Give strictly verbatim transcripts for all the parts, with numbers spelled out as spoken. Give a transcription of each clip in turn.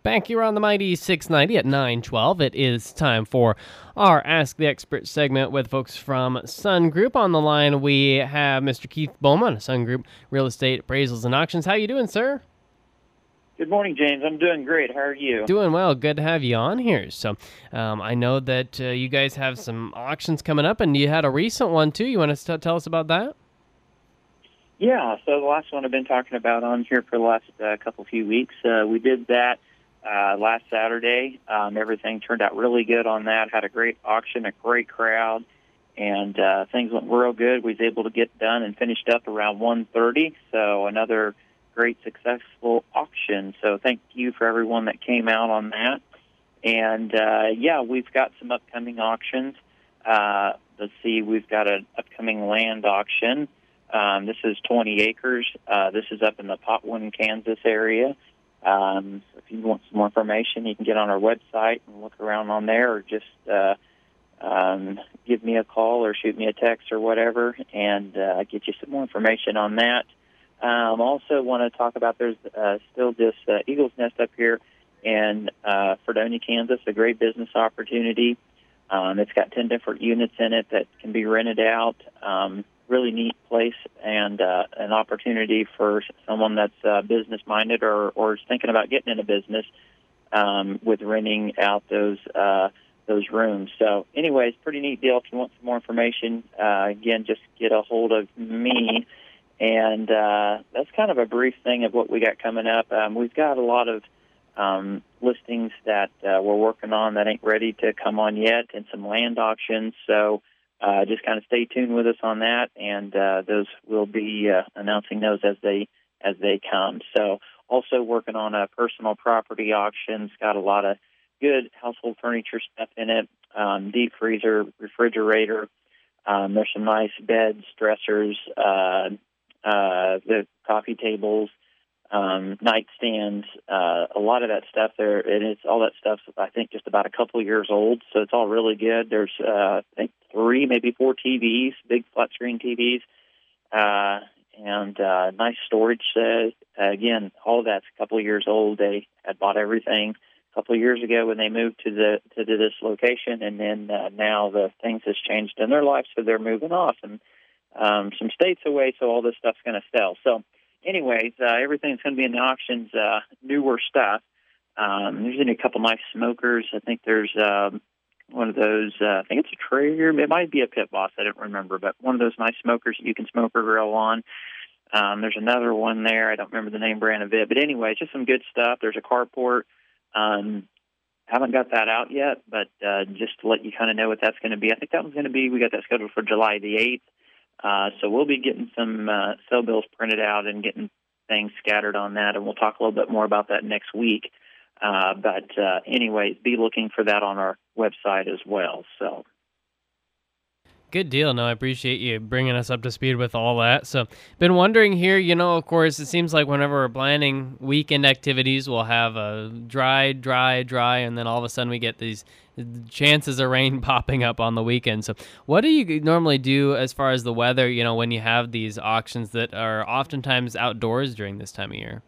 Back here on the Mighty six ninety at nine twelve, it is time for our Ask the Expert segment with folks from Sun Group. On the line, we have Mister Keith Bowman, Sun Group Real Estate Appraisals and Auctions. How you doing, sir? Good morning, James. I'm doing great. How are you? Doing well. Good to have you on here. So um, I know that uh, you guys have some auctions coming up, and you had a recent one, too. You want to t- tell us about that? Yeah, so the last one I've been talking about on here for the last uh, couple few weeks, uh, we did that uh, last Saturday. Um, everything turned out really good on that. Had a great auction, a great crowd, and uh, things went real good. We was able to get done and finished up around one thirty, so another great successful auction. So thank you for everyone that came out on that. And, uh, yeah, we've got some upcoming auctions. Uh, let's see, we've got an upcoming land auction. Um, this is twenty acres. Uh, this is up in the Potwin, Kansas area. Um, so if you want some more information, you can get on our website and look around on there, or just uh, um, give me a call or shoot me a text or whatever, and uh, get you some more information on that. Um, also want to talk about there's uh, still this uh, Eagle's Nest up here in uh, Fredonia, Kansas, a great business opportunity. Um, it's got ten different units in it that can be rented out. Um, really neat place, and uh, an opportunity for someone that's uh, business-minded or, or is thinking about getting into business um, with renting out those uh, those rooms. So anyways, pretty neat deal. If you want some more information, uh, again, just get a hold of me. And uh, that's kind of a brief thing of what we got coming up. Um, we've got a lot of um, listings that uh, we're working on that ain't ready to come on yet, and some land auctions. So uh, just kind of stay tuned with us on that, and uh, those we'll be uh, announcing those as they as they come. So also working on a personal property auction. It's got a lot of good household furniture stuff in it, um, deep freezer, refrigerator. Um, there's some nice beds, dressers, uh, Uh, the coffee tables, um, nightstands, uh, a lot of that stuff there, and it's all that stuff's, I think, just about a couple of years old, so it's all really good. There's, uh, I think, three, maybe four T Vs, big flat-screen T Vs, uh, and uh, nice storage set. Uh, again, all of that's a couple of years old. They had bought everything a couple of years ago when they moved to the to this location, and then uh, now the things has changed in their life, so they're moving off, and Um, some states away, so all this stuff's going to sell. So anyways, uh, everything's going to be in the auctions, uh, newer stuff. Um, there's in a couple nice smokers. I think there's um, one of those, uh, I think it's a Traeger. It might be a Pit Boss. I don't remember, but one of those nice smokers that you can smoke or grill on. Um, there's another one there. I don't remember the name brand of it. But anyway, just some good stuff. There's a carport. Um, haven't got that out yet, but uh, just to let you kind of know what that's going to be. I think that one's going to be, we got that scheduled for July the eighth. Uh, so we'll be getting some uh, sale bills printed out and getting things scattered on that, and we'll talk a little bit more about that next week. Uh, but uh, anyways, be looking for that on our website as well. So. Good deal. No, I appreciate you bringing us up to speed with all that. So, been wondering here, you know, of course, it seems like whenever we're planning weekend activities, we'll have a dry, dry, dry, and then all of a sudden we get these chances of rain popping up on the weekend. So, what do you normally do as far as the weather, you know, when you have these auctions that are oftentimes outdoors during this time of year?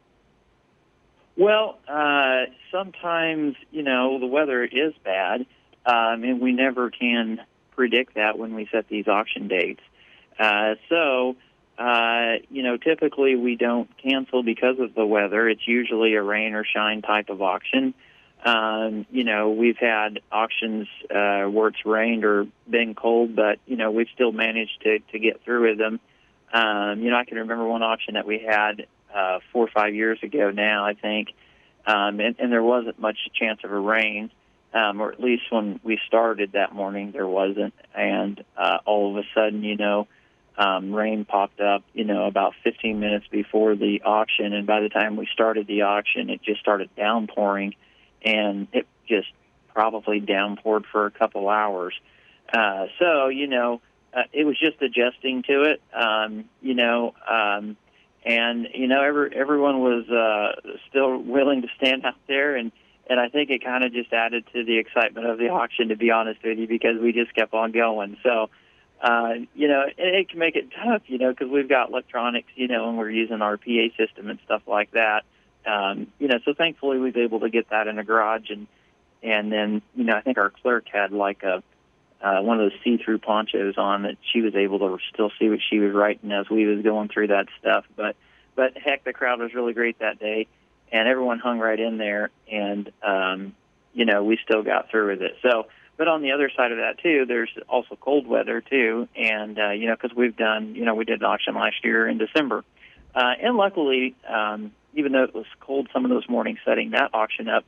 Well, uh, sometimes, you know, the weather is bad, um, and we never can predict that when we set these auction dates. Uh, so, uh, you know, typically we don't cancel because of the weather. It's usually a rain or shine type of auction. Um, you know, we've had auctions uh, where it's rained or been cold, but, you know, we've still managed to, to get through with them. Um, you know, I can remember one auction that we had uh, four or five years ago now, I think, um, and, and there wasn't much chance of a rain. Um, or at least when we started that morning, there wasn't. And uh, all of a sudden, you know, um, rain popped up, you know, about fifteen minutes before the auction. And by the time we started the auction, it just started downpouring. And it just probably downpoured for a couple hours. Uh, so, you know, uh, it was just adjusting to it, um, you know. Um, and, you know, every, everyone was uh, still willing to stand out there, and And I think it kind of just added to the excitement of the auction, to be honest with you, because we just kept on going. So, uh, you know, it, it can make it tough, you know, because we've got electronics, you know, and we're using our P A system and stuff like that. um, you know, so thankfully we was able to get that in the garage, and and then you know I think our clerk had like a uh, one of those see-through ponchos on that she was able to still see what she was writing as we was going through that stuff. But but heck, the crowd was really great that day, and everyone hung right in there, and um, you know we still got through with it. So. But on the other side of that, too, there's also cold weather, too. And, uh, you know, because we've done, you know, we did an auction last year in December. Uh, and luckily, um, even though it was cold some of those mornings setting that auction up,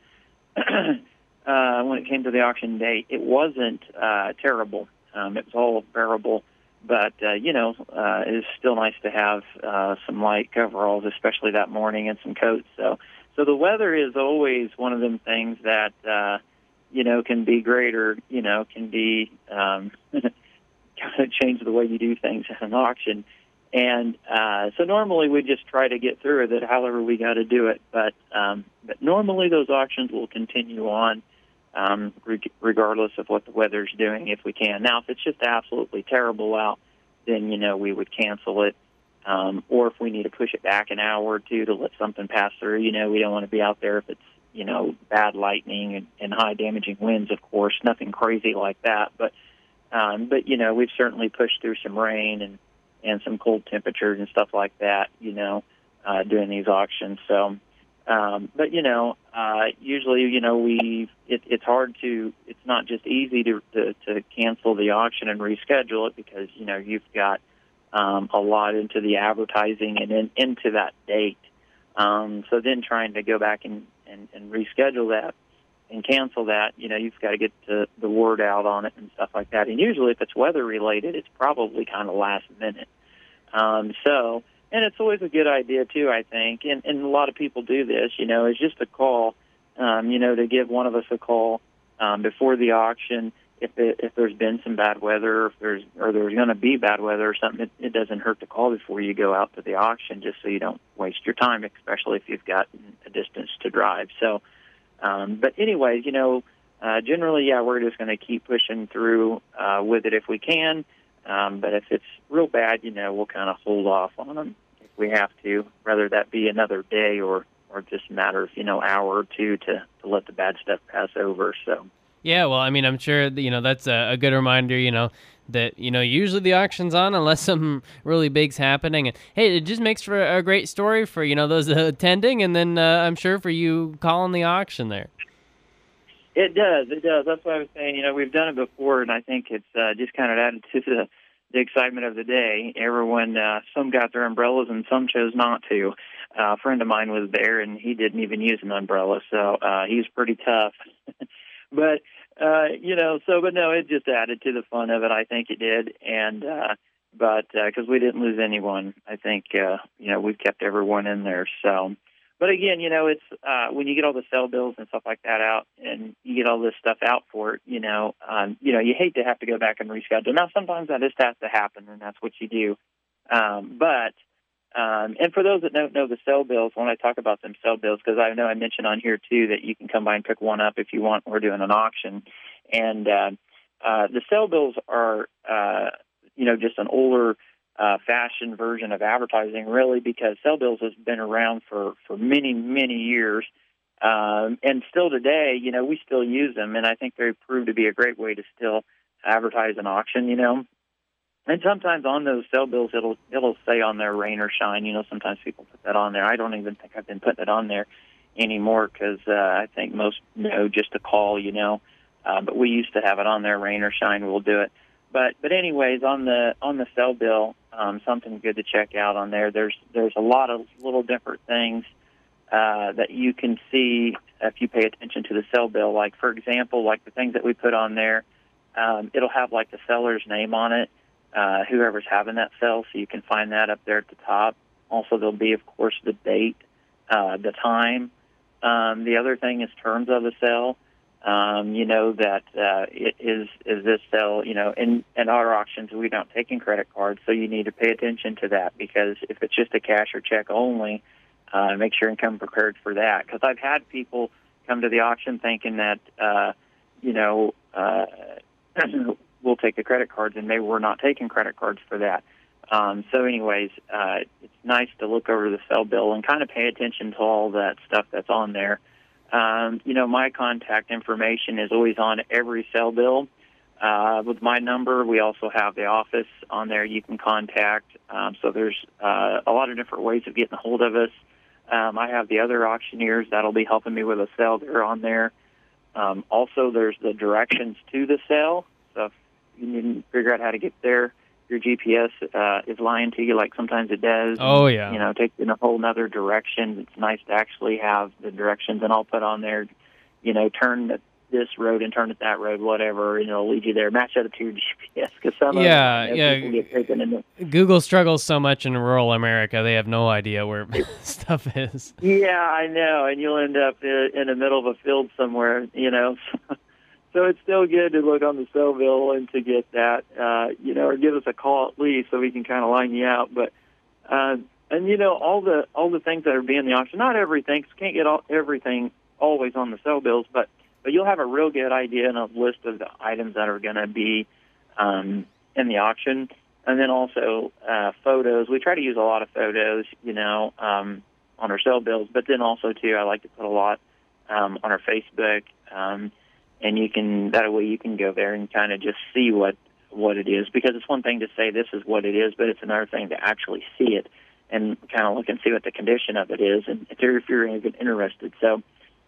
uh, when it came to the auction day, it wasn't uh, terrible. Um, it was all bearable. But, uh, you know, uh, it was still nice to have uh, some light coveralls, especially that morning, and some coats. So, so the weather is always one of them things that, uh, you know, can be great or, you know, can be um, kind of change the way you do things at an auction. And uh, so normally we just try to get through with it however we got to do it. But um, but normally those auctions will continue on um, re- regardless of what the weather's doing if we can. Now, if it's just absolutely terrible out, then, you know, we would cancel it. Um, or if we need to push it back an hour or two to let something pass through, you know, we don't want to be out there if it's, you know, bad lightning and, and high damaging winds, of course, nothing crazy like that. But, um, but you know, we've certainly pushed through some rain and, and some cold temperatures and stuff like that, you know, uh, during these auctions. So, um, but, you know, uh, usually, you know, we, it, it's hard to, it's not just easy to, to, to cancel the auction and reschedule it because, you know, you've got um, a lot into the advertising and in, into that date. Um, so then trying to go back and, and, and reschedule that and cancel that, you know, you've got to get the, the word out on it and stuff like that. And usually if it's weather-related, it's probably kind of last minute. Um, so, and it's always a good idea, too, I think, and, and a lot of people do this, you know, is just a call, um, you know, to give one of us a call um, before the auction. If it, if there's been some bad weather, or if there's or there's going to be bad weather or something, it, it doesn't hurt to call before you go out to the auction, just so you don't waste your time, especially if you've got a distance to drive. So, um, but anyways, you know, uh, generally, yeah, we're just going to keep pushing through uh, with it if we can. Um, but if it's real bad, you know, we'll kind of hold off on them if we have to, whether that be another day or or just a matter of, you know, hour or two to to let the bad stuff pass over. So. Yeah, well, I mean, I'm sure, you know, that's a, a good reminder, you know, that, you know, usually the auction's on unless something really big's happening. And, hey, it just makes for a great story for, you know, those attending, and then uh, I'm sure for you calling the auction there. It does, it does. That's what I was saying. You know, we've done it before, and I think it's uh, just kind of added to the, the excitement of the day. Everyone, uh, some got their umbrellas and some chose not to. Uh, a friend of mine was there, and he didn't even use an umbrella, so uh, he was pretty tough. But, uh, you know, so, but no, it just added to the fun of it. I think it did. And, uh, but, uh, cause we didn't lose anyone, I think, uh, you know, we've kept everyone in there. So, but again, you know, it's, uh, when you get all the cell bills and stuff like that out and you get all this stuff out for it, you know, um, you know, you hate to have to go back and reschedule. Now, sometimes that just has to happen and that's what you do. Um, but, Um, and for those that don't know the cell bills, when I talk about them cell bills, because I know I mentioned on here, too, that you can come by and pick one up if you want. We're doing an auction. And uh, uh, the cell bills are, uh, you know, just an older uh, fashioned version of advertising, really, because cell bills has been around for, for many, many years. Um, and still today, you know, we still use them. And I think they prove to be a great way to still advertise an auction, you know. And sometimes on those cell bills, it'll it'll say on there rain or shine. You know, sometimes people put that on there. I don't even think I've been putting it on there anymore because uh, I think most know just to call, you know. Uh, but we used to have it on there, rain or shine, we'll do it. But but anyways, on the on the cell bill, um, something good to check out on there. There's there's a lot of little different things uh, that you can see if you pay attention to the cell bill. Like for example, like the things that we put on there, um, it'll have like the seller's name on it. Uh, whoever's having that sale, so you can find that up there at the top. Also, there'll be, of course, the date, uh, the time. Um, the other thing is terms of the sale. Um, you know, that uh, it is is this sale, you know, in, in our auctions, we don't take in credit cards, so you need to pay attention to that because if it's just a cash or check only, uh, make sure and come prepared for that. Because I've had people come to the auction thinking that, uh, you know, uh, we'll take the credit cards, and maybe we're not taking credit cards for that. Um, so anyways, uh, it's nice to look over the cell bill and kind of pay attention to all that stuff that's on there. Um, you know, my contact information is always on every cell bill. Uh, with my number, we also have the office on there you can contact. Um, so there's uh, a lot of different ways of getting a hold of us. Um, I have the other auctioneers that'll be helping me with a sale. They're on there. Um, also, there's the directions to the sale. So if you need to figure out how to get there, your G P S uh, is lying to you like sometimes it does. Oh, and, yeah. You know, take in a whole other direction. It's nice to actually have the directions, and I'll put on there, you know, turn at this road and turn at that road, whatever, and it'll lead you there. Match that up to your G P S, because some Yeah, of them, you know, people yeah. get taken in the... Google struggles so much in rural America, they have no idea where stuff is. Yeah, I know, and you'll end up in in the middle of a field somewhere, you know. So it's still good to look on the cell bill and to get that, uh, you know, or give us a call at least so we can kind of line you out. But uh, and you know, all the all the things that are being the auction, not everything, 'cause can't get all, everything always on the cell bills, but but you'll have a real good idea and a list of the items that are going to be um, in the auction, and then also uh, photos. We try to use a lot of photos, you know, um, on our cell bills, but then also too, I like to put a lot um, on our Facebook. Um, And you can that way you can go there and kind of just see what what it is, because it's one thing to say this is what it is, but it's another thing to actually see it and kind of look and see what the condition of it is, and if you're if you're even interested. So,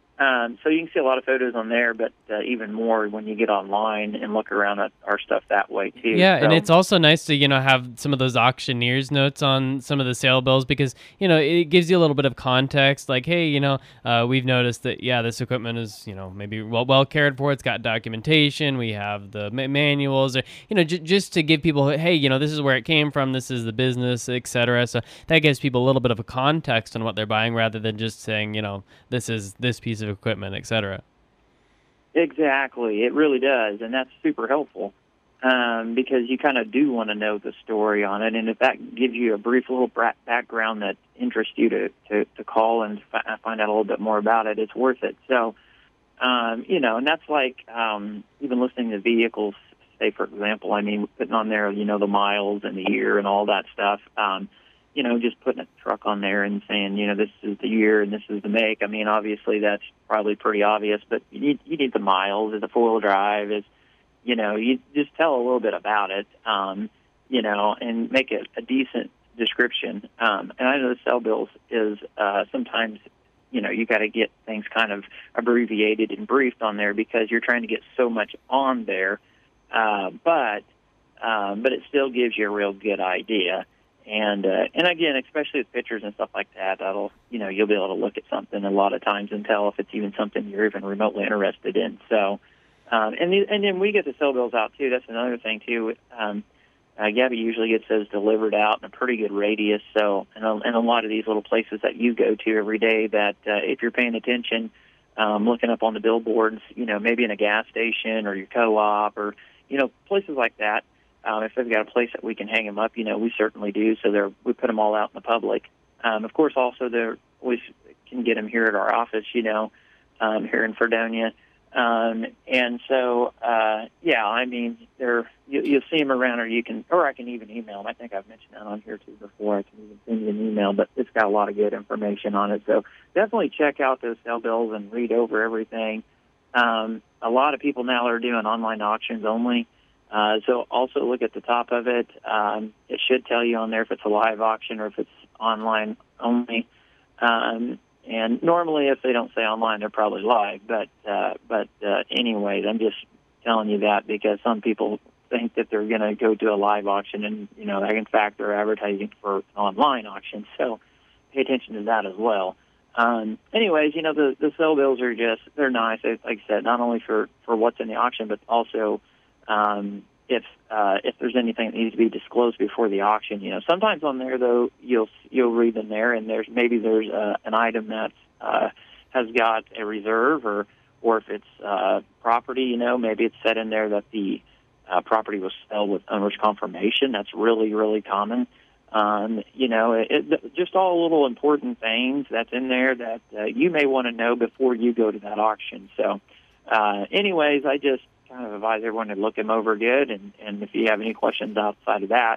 um, so you can see a lot of photos on there, but uh, even more when you get online and look around at our stuff that way too. Yeah, so, and it's also nice to, you know, have some of those auctioneers notes on some of the sale bills, because, you know, it gives you a little bit of context, like, hey, you know, uh, we've noticed that, yeah, this equipment is, you know, maybe well, well cared for. It's got documentation. We have the ma- manuals, or, you know, j- just to give people, hey, you know, this is where it came from. This is the business, et cetera. So that gives people a little bit of a context on what they're buying, rather than just saying, you know, this is this piece of equipment, et cetera. Exactly. It really does, and that's super helpful. Um, because you kind of do want to know the story on it, and if that gives you a brief little bra- background that interests you to, to, to call and fi- find out a little bit more about it, it's worth it. So, um, you know, and that's like um, even listening to vehicles, say, for example, I mean, putting on there, you know, the miles and the year and all that stuff, um, you know, just putting a truck on there and saying, you know, this is the year and this is the make. I mean, obviously that's probably pretty obvious, but you need, you need the miles. Is it four-wheel drive? Is You know, you just tell a little bit about it, um, you know, and make it a decent description. Um, and I know the cell bills is uh, sometimes, you know, you got to get things kind of abbreviated and briefed on there because you're trying to get so much on there. Uh, but um, but it still gives you a real good idea. And uh, and again, especially with pictures and stuff like that, that'll, you know, you'll be able to look at something a lot of times and tell if it's even something you're even remotely interested in. So. Um, and the, and then we get the cell bills out too. That's another thing too. Um, uh, Gabby usually gets those delivered out in a pretty good radius. So, and a, and a lot of these little places that you go to every day, that uh, if you're paying attention, um, looking up on the billboards, you know, maybe in a gas station or your co-op or, you know, places like that. Um, if they've got a place that we can hang them up, you know, we certainly do. So they're, we put them all out in the public. Um, of course, also there we can get them here at our office, you know, um, here in Fredonia. Um, and so, uh, yeah, I mean, they're, you, you'll see them around, or you can, or I can even email them. I think I've mentioned that on here too before. I can even send you an email, but it's got a lot of good information on it. So definitely check out those cell bills and read over everything. Um, a lot of people now are doing online auctions only. Uh, so also look at the top of it. Um, it should tell you on there if it's a live auction or if it's online only. Um, And normally, if they don't say online, they're probably live. But uh, but uh, anyways, I'm just telling you that because some people think that they're going to go to a live auction, and you know, in fact, they're advertising for an online auction. So pay attention to that as well. Um, anyways, you know, the the cell bills are just they're nice. Like I said, not only for, for what's in the auction, but also um, if uh, if there's anything that needs to be disclosed before the auction. You know, sometimes on there though you'll you'll read them there, and there's maybe there's uh, an item that uh, has got a reserve, or or if it's uh, property, you know, maybe it's set in there that the uh, property was sold with owner's confirmation. That's really really common. Um, you know, it, it, just all little important things that's in there that uh, you may want to know before you go to that auction. So, uh, anyways, I just kind of advise everyone to look them over good, and, and if you have any questions outside of that,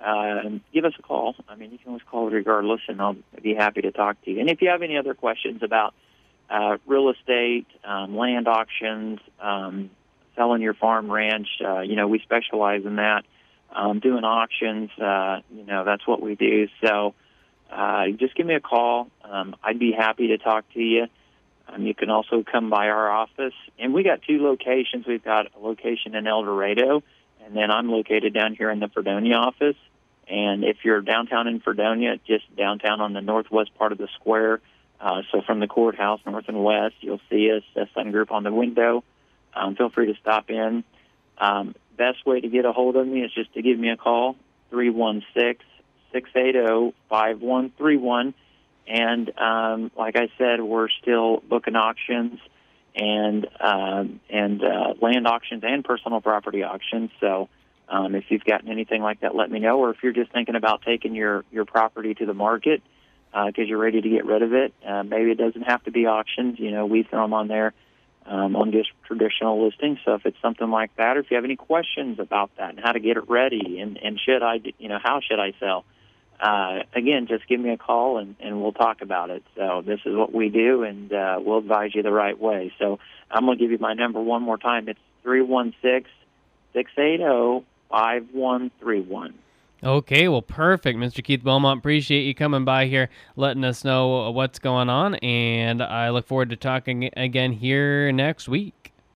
uh, give us a call. I mean, you can always call regardless, and I'll be happy to talk to you. And if you have any other questions about uh, real estate, um, land auctions, um, selling your farm, ranch, uh, you know, we specialize in that. Um, doing auctions, uh, you know, that's what we do. So uh, just give me a call. Um, I'd be happy to talk to you. Um, you can also come by our office. And we got two locations. We've got a location in El Dorado, and then I'm located down here in the Fredonia office. And if you're downtown in Fredonia, just downtown on the northwest part of the square, uh, so from the courthouse, north and west, you'll see us, a Sun Group on the window. Um, feel free to stop in. Um, best way to get a hold of me is just to give me a call, three one six, six eight zero, five one three one. And um, like I said, we're still booking auctions and um, and uh, land auctions and personal property auctions. So um, if you've gotten anything like that, let me know. Or if you're just thinking about taking your, your property to the market because uh, you're ready to get rid of it, uh, maybe it doesn't have to be auctions. You know, we throw them on there. Um, on just traditional listings. So if it's something like that, or if you have any questions about that and how to get it ready and, and should I, you know, how should I sell? Uh, again, just give me a call and, and we'll talk about it. So this is what we do, and uh, we'll advise you the right way. So I'm going to give you my number one more time. It's three one six, six eight zero, five one three one. Okay, well, perfect, Mister Keith Beaumont. Appreciate you coming by here, letting us know what's going on, and I look forward to talking again here next week.